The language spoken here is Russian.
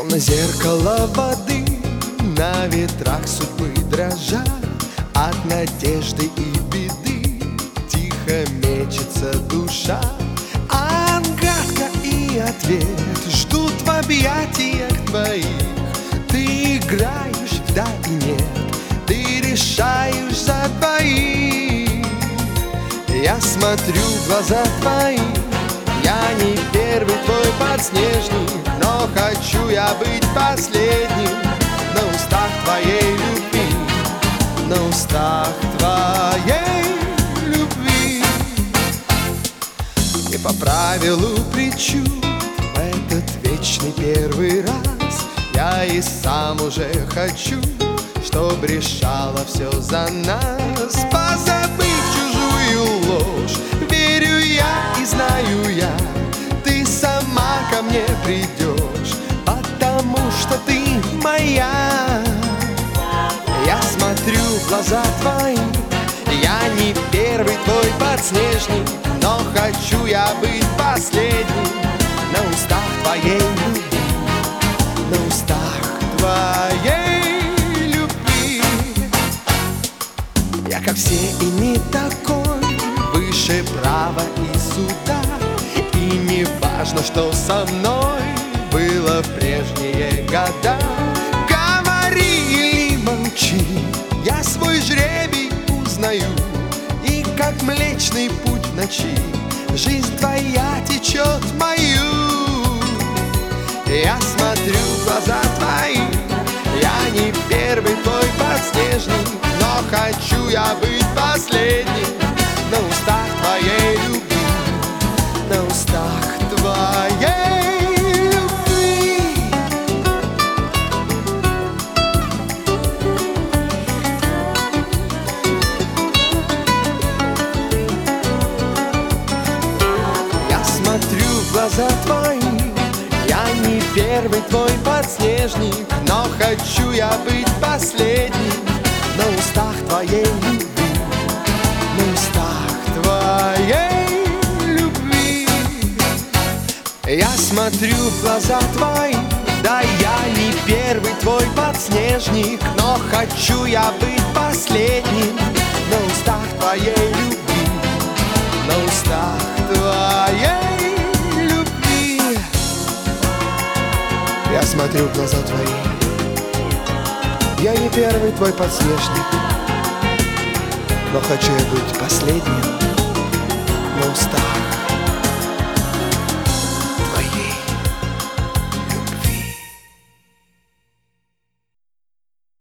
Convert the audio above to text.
Словно зеркало воды на ветрах судьбы дрожа, от надежды и беды тихо мечется душа. Отгадка и ответ ждут в объятиях твоих. Ты играешь в да и нет, ты решаешь за двоих. Я смотрю в глаза твои, я не первый твой подснежник, но хочу я быть последним на устах твоей любви, на устах твоей любви. И по правилу причуд в этот вечный первый раз я и сам уже хочу, чтоб решала все за нас. Позабыть чужую ложь, верю я и знаю я, ты сама ко мне придешь, потому что ты моя. Я смотрю в глаза твои, я не первый твой подснежник, но хочу я быть последним на устах твоей любви, на устах твоей любви. Я как все и не такой, выше права и суда, и не важно, что со мной было в прежние года. Говори или молчи, я свой жребий узнаю, и как Млечный Путь в ночи жизнь твоя течет в мою. Я смотрю в глаза твои, я не первый твой подснежник, но хочу я быть последним на устах твоей любви, на устах твоей любви. Я смотрю в глаза твои, я не первый твой подснежник, но хочу я быть последним на устах твоей любви, на устах твоей любви. Я смотрю в глаза твои, да я не первый твой подснежник, но хочу я быть последним на устах твоей любви, на устах твоей любви. Я смотрю в глаза твои, я не первый твой подснежник, но хочу я быть последним